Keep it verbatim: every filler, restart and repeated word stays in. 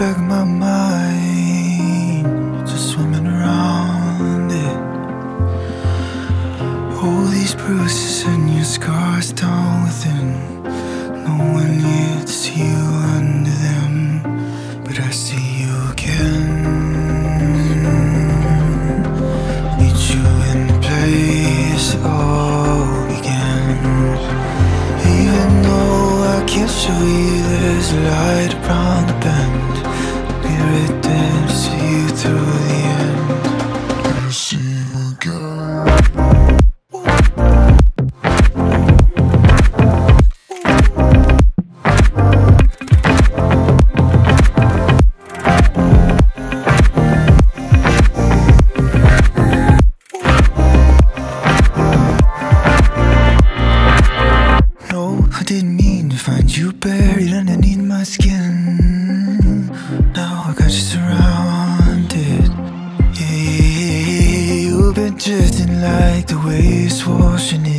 back in my mind, just swimming around it. All these bruises and your scars down within. No one here to see you under them, but I see you again. Meet you in the place it all began. Even though I can't show you, there's a light around the bend. I'll be right there to see you through the end. I see you again. I didn't mean to find you buried underneath my skin. Now I got you surrounded. Yeah, you've been drifting like the waves washing in.